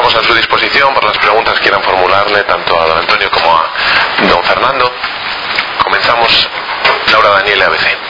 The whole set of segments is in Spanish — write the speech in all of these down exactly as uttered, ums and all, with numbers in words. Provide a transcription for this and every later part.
estamos a su disposición por las preguntas que quieran formularle tanto a don Antonio como a don Fernando. Comenzamos. Laura Daniel, A B C.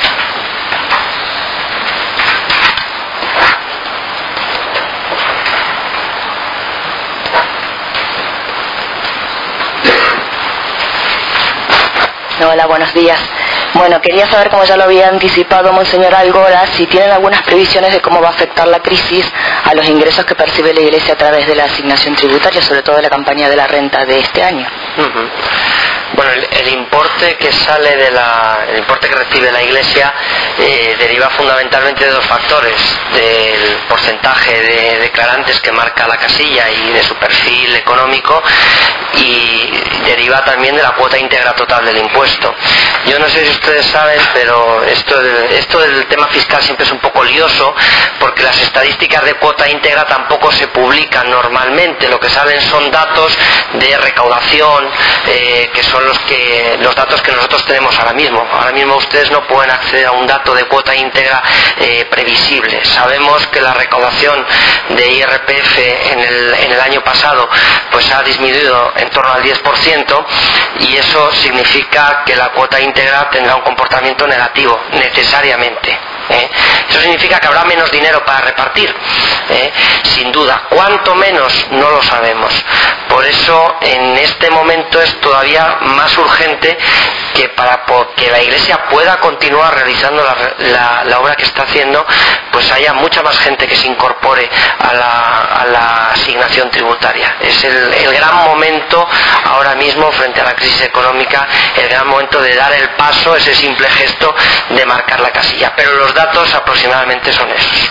Hola, buenos días. Bueno, quería saber, como ya lo había anticipado Monseñor Algora, si tienen algunas previsiones de cómo va a afectar la crisis a los ingresos que percibe la Iglesia a través de la asignación tributaria, sobre todo de la campaña de la renta de este año. Uh-huh. Bueno, el, el importe que sale de la, el importe que recibe la Iglesia eh, deriva fundamentalmente de dos factores: del porcentaje de declarantes que marca la casilla y de su perfil económico, y deriva también de la cuota íntegra total del impuesto. Yo no sé si ustedes saben, pero esto, esto del tema fiscal siempre es un poco lioso, porque las estadísticas de cuota íntegra tampoco se publican normalmente. Lo que salen son datos de recaudación, eh, que son los que los datos que nosotros tenemos ahora mismo. Ahora mismo ustedes no pueden acceder a un dato de cuota íntegra eh, previsible. Sabemos que la recaudación de I R P F en el, en el año pasado pues ha disminuido en torno al diez por ciento, y eso significa que la cuota íntegra tendrá un comportamiento negativo, necesariamente. ¿Eh? Eso significa que habrá menos dinero para repartir, ¿eh? Sin duda. ¿Cuánto menos? No lo sabemos. Por eso en este momento es todavía más urgente que para que la Iglesia pueda continuar realizando la, la, la obra que está haciendo, pues haya mucha más gente que se incorpore a la, a la asignación tributaria. Es el, el gran momento ahora mismo frente a la crisis económica, el gran momento de dar el paso, ese simple gesto de marcar la casilla. Pero los datos aproximadamente son esos.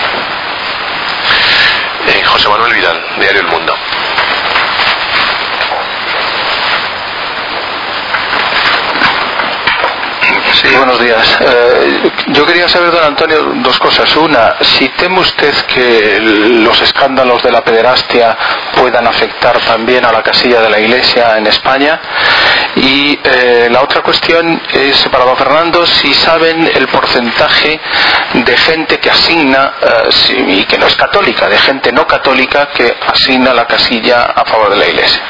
Eh, José Manuel Vidal, Diario El Mundo. Sí, buenos días. Eh, yo quería saber, don Antonio, dos cosas. Una, si teme usted que los escándalos de la pederastia puedan afectar también a la casilla de la Iglesia en España. Y eh, la otra cuestión es para don Fernando, si saben el porcentaje de gente que asigna, eh, si, y que no es católica, de gente no católica que asigna la casilla a favor de la Iglesia.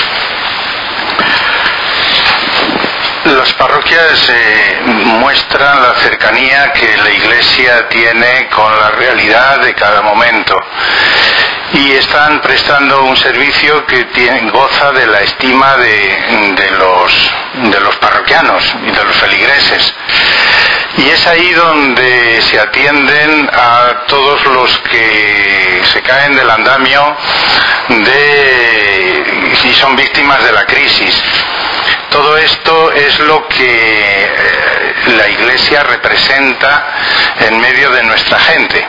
Las parroquias eh, muestran la cercanía que la Iglesia tiene con la realidad de cada momento, y están prestando un servicio que tiene, goza de la estima de, de, los, de los parroquianos y de los feligreses. Y es ahí donde se atienden a todos los que se caen del andamio de, y son víctimas de la crisis. Todo esto es lo que la Iglesia representa en medio de nuestra gente.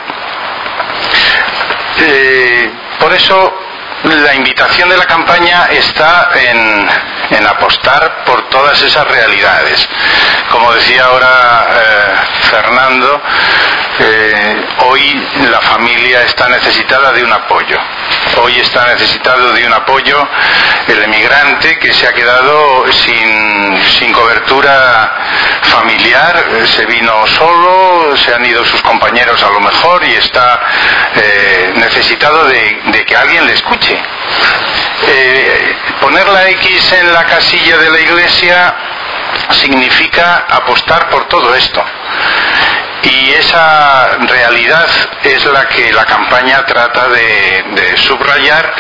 Eh, por eso la invitación de la campaña está en, en apostar por todas esas realidades. Como decía ahora eh, Fernando, eh, hoy la familia está necesitada de un apoyo. Hoy está necesitado de un apoyo el emigrante que se ha quedado sin, sin cobertura familiar, se vino solo, se han ido sus compañeros a lo mejor, y está eh, necesitado de, de que alguien le escuche. Eh, poner la X en la casilla de la Iglesia significa apostar por todo esto. Y esa realidad es la que la campaña trata de, de subrayar,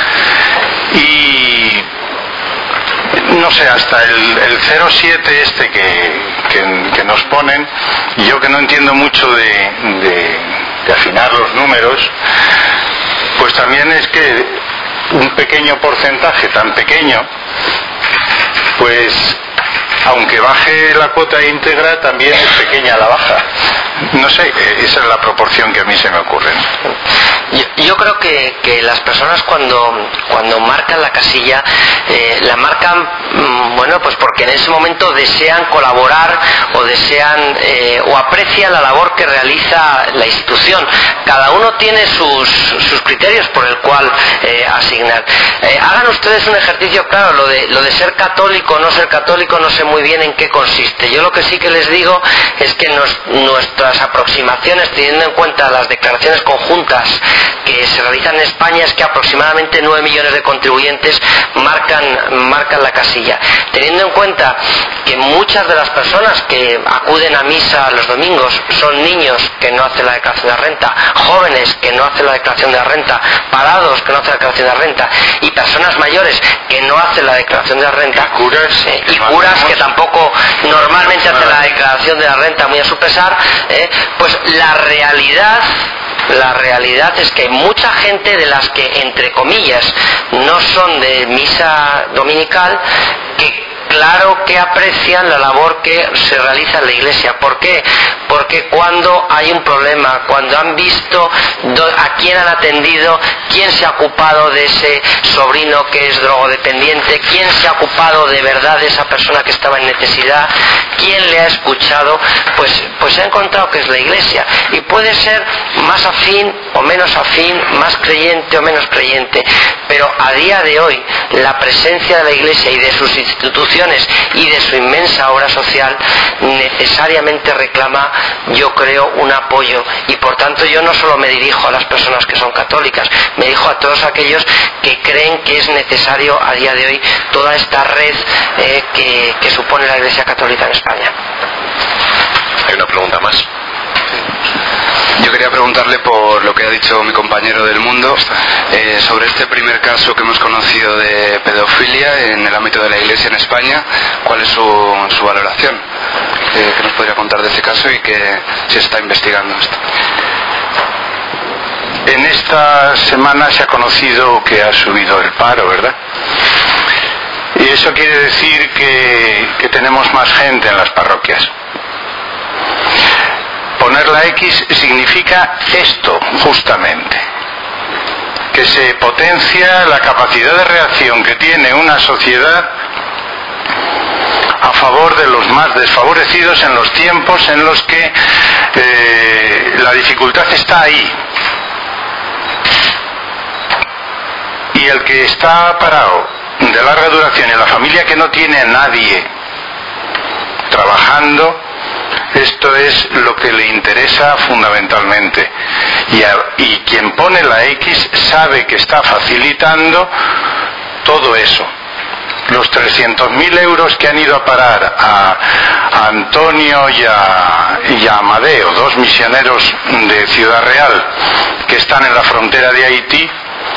y no sé, hasta el, el cero siete este que, que, que nos ponen, yo que no entiendo mucho de, de, de afinar los números, pues también es que un pequeño porcentaje tan pequeño, pues aunque baje la cuota íntegra, también es pequeña la baja. No sé, esa es la proporción que a mí se me ocurre. Yo, yo creo que, que las personas cuando, cuando marcan la casilla, eh, la marcan, bueno, pues porque en ese momento desean colaborar o desean eh, o aprecian la labor que realiza la institución. Cada uno tiene sus, sus criterios por el cual eh, asignar. Eh, hagan ustedes un ejercicio claro, lo de, lo de ser católico o no ser católico no se muy bien en qué consiste. Yo lo que sí que les digo es que nos, nuestras aproximaciones, teniendo en cuenta las declaraciones conjuntas que se realizan en España, es que aproximadamente nueve millones de contribuyentes marcan, marcan la casilla. Teniendo en cuenta que muchas de las personas que acuden a misa los domingos son niños que no hacen la declaración de la renta, jóvenes que no hacen la declaración de la renta, parados que no hacen la declaración de la renta, y personas mayores que no hacen la declaración de la renta, y curas, eh, y curas que tampoco normalmente hacen la declaración de la renta, muy a su pesar, eh, pues la realidad La realidad es que hay mucha gente de las que, entre comillas, no son de misa dominical, que claro que aprecian la labor que se realiza en la iglesia. ¿Por qué? Porque cuando hay un problema, cuando han visto a quién han atendido, quién se ha ocupado de ese sobrino que es drogodependiente, quién se ha ocupado de verdad de esa persona que estaba en necesidad, quién le ha escuchado, pues, pues se ha encontrado que es la iglesia. Y puede ser más afín o menos afín, más creyente o menos creyente, pero a día de hoy la presencia de la iglesia y de sus instituciones y de su inmensa obra social necesariamente reclama, yo creo, un apoyo, y por tanto yo no solo me dirijo a las personas que son católicas, me dirijo a todos aquellos que creen que es necesario a día de hoy toda esta red eh, que, que supone la Iglesia Católica en España. Hay una pregunta más. Yo quería preguntarle por lo que ha dicho mi compañero del Mundo eh, sobre este primer caso que hemos conocido de pedofilia en el ámbito de la Iglesia en España. ¿Cuál es su, su valoración? Eh, ¿Qué nos podría contar de ese caso y que se está investigando esto? En esta semana se ha conocido que ha subido el paro, ¿verdad? Y eso quiere decir que, que tenemos más gente en las parroquias. Poner la X significa esto, justamente, que se potencia la capacidad de reacción que tiene una sociedad a favor de los más desfavorecidos en los tiempos en los que eh, la dificultad está ahí. Y el que está parado de larga duración y la familia que no tiene a nadie trabajando, esto es lo que le interesa fundamentalmente. Y, a, y quien pone la X sabe que está facilitando todo eso. Los trescientos mil euros que han ido a parar a, a Antonio y a, y a Amadeo, dos misioneros de Ciudad Real que están en la frontera de Haití,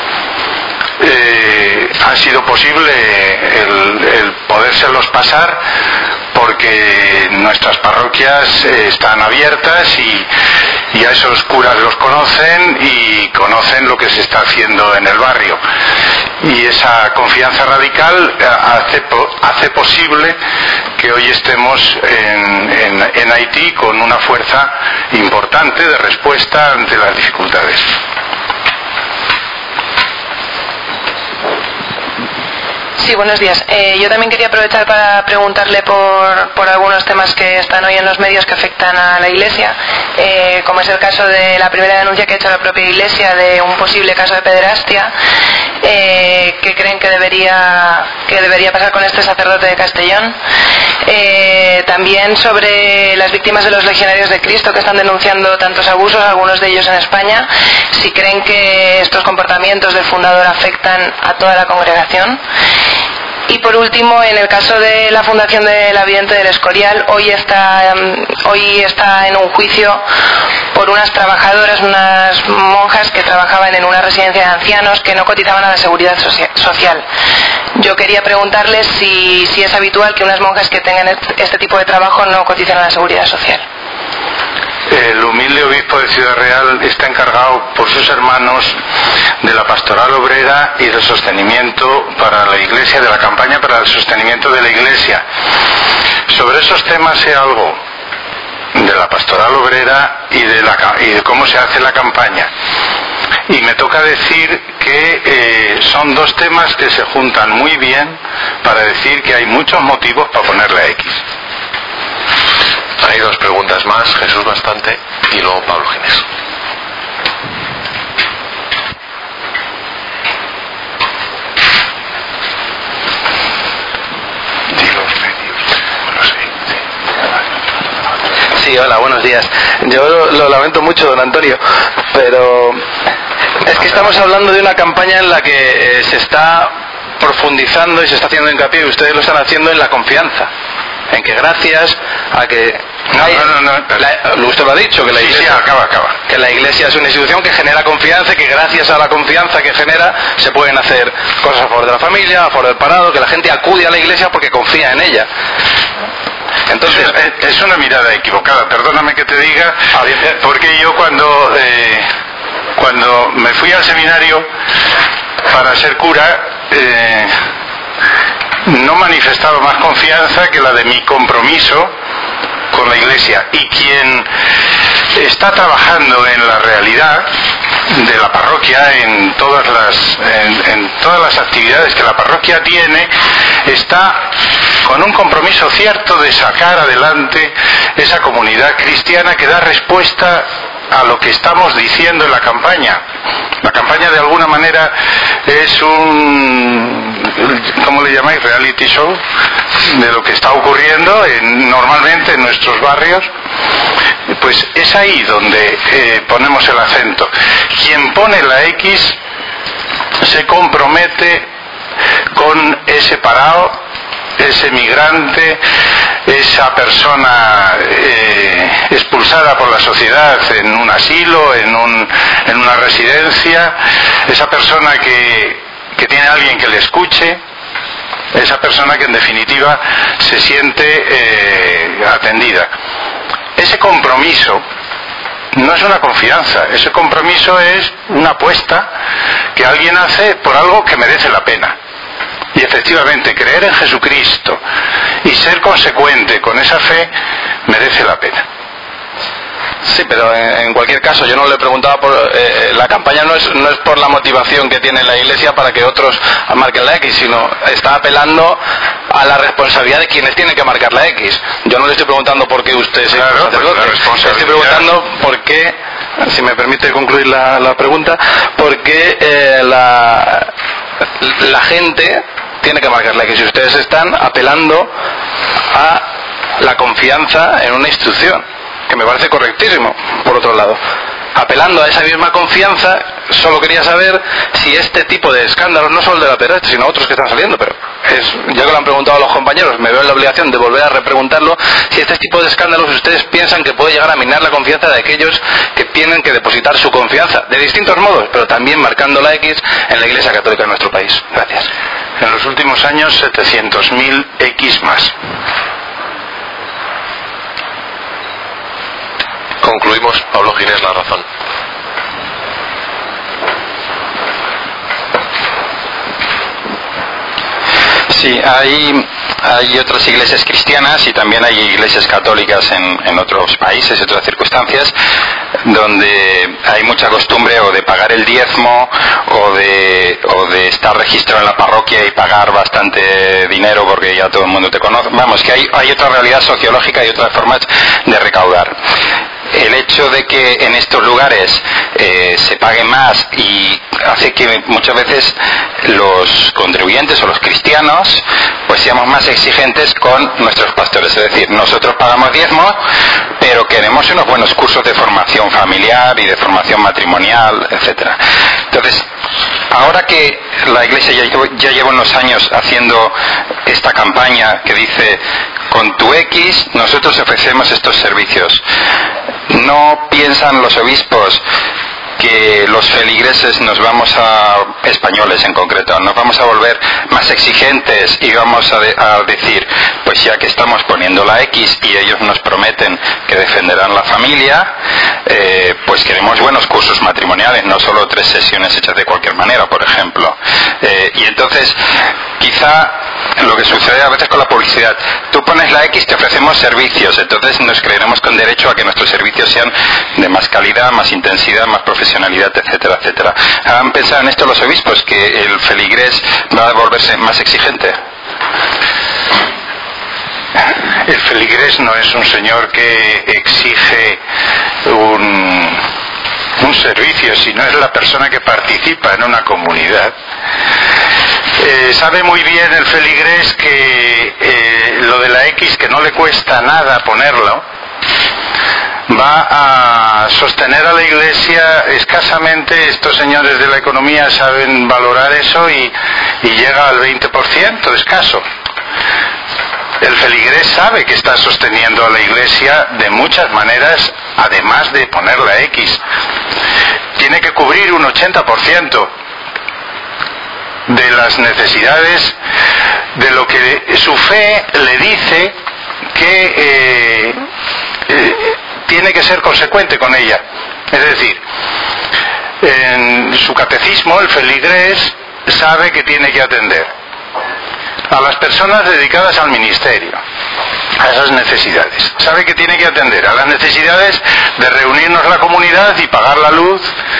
eh, ha sido posible el, el podérselos pasar porque nuestras parroquias eh, están abiertas y, y a esos curas los conocen y conocen lo que se está haciendo en el barrio. Y esa confianza radical hace, hace posible que hoy estemos en, en, en Haití con una fuerza importante de respuesta ante las dificultades. Sí, buenos días. Eh, yo también quería aprovechar para preguntarle por, por algunos temas que están hoy en los medios que afectan a la Iglesia, eh, como es el caso de la primera denuncia que ha hecho la propia Iglesia de un posible caso de pederastia. Eh, ¿Qué creen que debería, que debería pasar con este sacerdote de Castellón? Eh, también sobre las víctimas de los legionarios de Cristo que están denunciando tantos abusos, algunos de ellos en España, si creen que estos comportamientos del fundador afectan a toda la congregación. Y por último, en el caso de la Fundación de la Vidente del Escorial, hoy está, hoy está en un juicio por unas trabajadoras, unas monjas que trabajaban en una residencia de ancianos que no cotizaban a la seguridad social. Yo quería preguntarles si, si es habitual que unas monjas que tengan este tipo de trabajo no coticen a la seguridad social. El humilde obispo de Ciudad Real está encargado por sus hermanos de la pastoral obrera y del sostenimiento para la Iglesia, de la campaña para el sostenimiento de la Iglesia. Sobre esos temas sé algo de la pastoral obrera y de, la, y de cómo se hace la campaña. Y me toca decir que eh, son dos temas que se juntan muy bien para decir que hay muchos motivos para poner la X. Hay dos preguntas más, Jesús Bastante y luego Pablo Ginés. Sí, hola, buenos días. Yo lo, lo lamento mucho, don Antonio, pero es que estamos hablando de una campaña en la que eh, se está profundizando y se está haciendo hincapié, y ustedes lo están haciendo en la confianza, en que gracias a que no, hay, no, no, no, la, usted lo ha dicho, que la sí, iglesia, sí, acaba, acaba. que la iglesia es una institución que genera confianza y que gracias a la confianza que genera se pueden hacer cosas a favor de la familia, a favor del parado, que la gente acude a la iglesia porque confía en ella. Entonces, es, es una mirada equivocada, perdóname que te diga, porque yo cuando eh, cuando me fui al seminario para ser cura, eh, no manifestaba más confianza que la de mi compromiso con la iglesia, y quien está trabajando en la realidad de la parroquia, en todas las en, en todas las actividades que la parroquia tiene, está con un compromiso cierto de sacar adelante esa comunidad cristiana que da respuesta a lo que estamos diciendo en la campaña. La campaña de alguna manera es un, ¿cómo le llamáis? Reality show de lo que está ocurriendo en, normalmente en nuestros barrios. Pues es ahí donde eh, ponemos el acento. Quien pone la X se compromete con ese parado, ese migrante, esa persona eh, expulsada por la sociedad en un asilo, en, un, en una residencia, esa persona que, que tiene a alguien que le escuche, esa persona que en definitiva se siente eh, atendida. Ese compromiso no es una confianza, ese compromiso es una apuesta que alguien hace por algo que merece la pena. Y efectivamente, creer en Jesucristo y ser consecuente con esa fe merece la pena. Sí, pero en, en cualquier caso, yo no le preguntaba por... Eh, la campaña no es, no es por la motivación que tiene la Iglesia para que otros marquen la X, sino está apelando a la responsabilidad de quienes tienen que marcar la X. Yo no le estoy preguntando por qué usted es claro, sacerdote, pues le estoy preguntando por qué, si me permite concluir la, la pregunta, por qué eh, la, la gente tiene que marcar la X. Si ustedes están apelando a la confianza en una institución, que me parece correctísimo, por otro lado. Apelando a esa misma confianza, solo quería saber si este tipo de escándalos, no solo el de la pederastia, sino otros que están saliendo, pero es, ya que lo han preguntado a los compañeros, me veo en la obligación de volver a repreguntarlo, si este tipo de escándalos ustedes piensan que puede llegar a minar la confianza de aquellos que tienen que depositar su confianza, de distintos modos, pero también marcando la X en la Iglesia Católica de nuestro país. Gracias. En los últimos años, setecientos mil X más. Concluimos, Pablo Ginés, La Razón. Sí, hay, hay otras iglesias cristianas y también hay iglesias católicas en, en otros países y otras circunstancias donde hay mucha costumbre o de pagar el diezmo o de, o de estar registrado en la parroquia y pagar bastante dinero porque ya todo el mundo te conoce. Vamos, que hay, hay otra realidad sociológica y otras formas de recaudar. El hecho de que en estos lugares eh, se pague más y hace que muchas veces los contribuyentes o los cristianos pues seamos más exigentes con nuestros pastores. Es decir, nosotros pagamos diezmo, pero queremos unos buenos cursos de formación familiar y de formación matrimonial, etcétera. Entonces, ahora que la Iglesia ya lleva, ya lleva unos años haciendo esta campaña que dice con tu X nosotros ofrecemos estos servicios, ¿no piensan los obispos que los feligreses nos vamos a, españoles en concreto, nos vamos a volver más exigentes y vamos a, de, a decir, pues ya que estamos poniendo la X y ellos nos prometen que defenderán la familia, eh, pues queremos buenos cursos matrimoniales, no solo tres sesiones hechas de cualquier manera, por ejemplo. Eh, y entonces, quizá lo que sucede a veces con la publicidad, tú pones la X, te ofrecemos servicios, entonces nos creeremos con derecho a que nuestros servicios sean de más calidad, más intensidad, más profesionalidad, etcétera, etcétera. ¿Han pensado en esto los obispos, que el feligrés va a volverse más exigente? El feligrés no es un señor que exige un, un servicio, sino es la persona que participa en una comunidad. Eh, sabe muy bien el feligrés que eh, lo de la X, que no le cuesta nada ponerlo, va a sostener a la Iglesia escasamente. Estos señores de la economía saben valorar eso y, y llega al veinte por ciento escaso. El feligrés sabe que está sosteniendo a la Iglesia de muchas maneras, además de ponerla X. Tiene que cubrir un ochenta por ciento de las necesidades de lo que su fe le dice que eh, eh, tiene que ser consecuente con ella. Es decir, en su catecismo el feligrés sabe que tiene que atender a las personas dedicadas al ministerio, a esas necesidades. Sabe que tiene que atender a las necesidades de reunirnos la comunidad y pagar la luz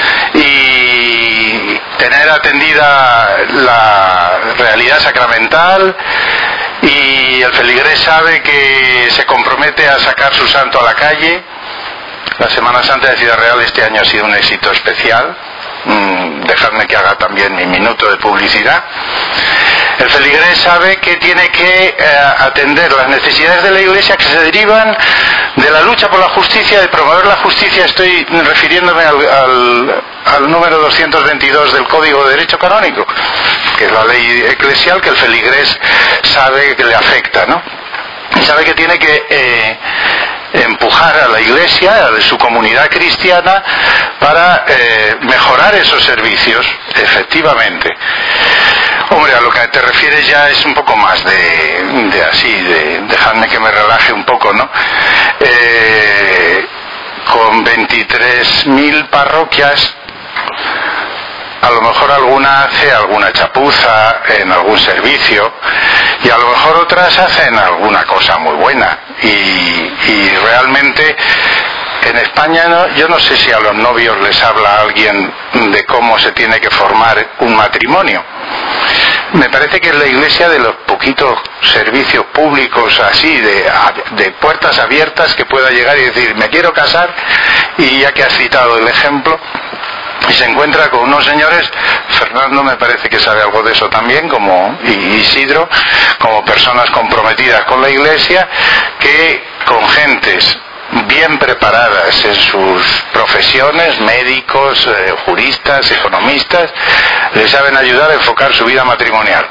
y tener atendida la realidad sacramental, y el feligrés sabe que se compromete a sacar su santo a la calle. La Semana Santa de Ciudad Real este año ha sido un éxito especial. Mm, dejadme que haga también mi minuto de publicidad. El feligrés sabe que tiene que eh, atender las necesidades de la Iglesia que se derivan de la lucha por la justicia, de promover la justicia. Estoy refiriéndome al, al, al número doscientos veintidós del Código de Derecho Canónico, que es la ley eclesial que el feligrés sabe que le afecta, ¿no? Y sabe que tiene que eh, empujar a la Iglesia, a su comunidad cristiana, para eh, mejorar esos servicios, efectivamente. Hombre, a lo que te refieres ya es un poco más de, de así, de dejadme que me relaje un poco, ¿no? Eh, con veintitrés mil parroquias, a lo mejor alguna hace alguna chapuza en algún servicio, y a lo mejor otras hacen alguna cosa muy buena, y, y realmente en España no, yo no sé si a los novios les habla alguien de cómo se tiene que formar un matrimonio. Me parece que es la Iglesia de los poquitos servicios públicos así, de, de puertas abiertas, que pueda llegar y decir, me quiero casar, y ya que has citado el ejemplo, y se encuentra con unos señores, Fernando me parece que sabe algo de eso también, como Isidro, como personas comprometidas con la Iglesia, que con gentes bien preparadas en sus profesiones, médicos, eh, juristas, economistas, les saben ayudar a enfocar su vida matrimonial.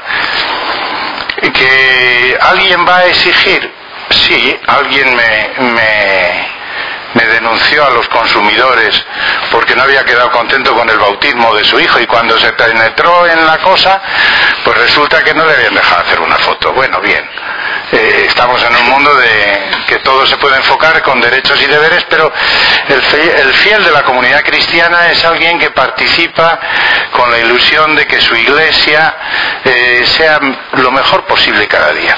¿Que alguien va a exigir? Sí, alguien me... me me denunció a los consumidores porque no había quedado contento con el bautismo de su hijo, y cuando se penetró en la cosa, pues resulta que no le habían dejado hacer una foto. Bueno, bien, eh, estamos en un mundo de que todo se puede enfocar con derechos y deberes, pero el, fe, el fiel de la comunidad cristiana es alguien que participa con la ilusión de que su Iglesia eh, sea lo mejor posible cada día.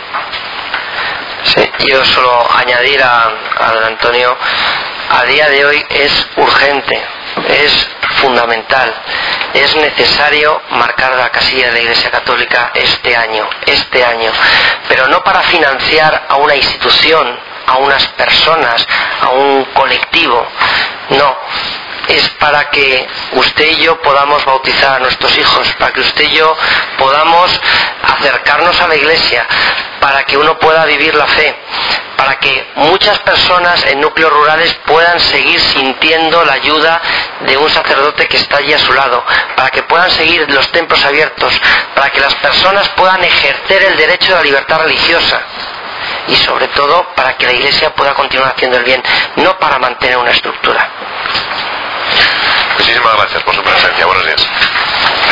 Sí, yo solo añadir a, a don Antonio, a día de hoy es urgente, es fundamental, es necesario marcar la casilla de la Iglesia Católica este año, este año, pero no para financiar a una institución, a unas personas, a un colectivo, no. Es para que usted y yo podamos bautizar a nuestros hijos, para que usted y yo podamos acercarnos a la Iglesia, para que uno pueda vivir la fe, para que muchas personas en núcleos rurales puedan seguir sintiendo la ayuda de un sacerdote que está allí a su lado, para que puedan seguir los templos abiertos, para que las personas puedan ejercer el derecho a la libertad religiosa, y sobre todo para que la Iglesia pueda continuar haciendo el bien, no para mantener una estructura. Muchísimas gracias por su presencia. Buenos días.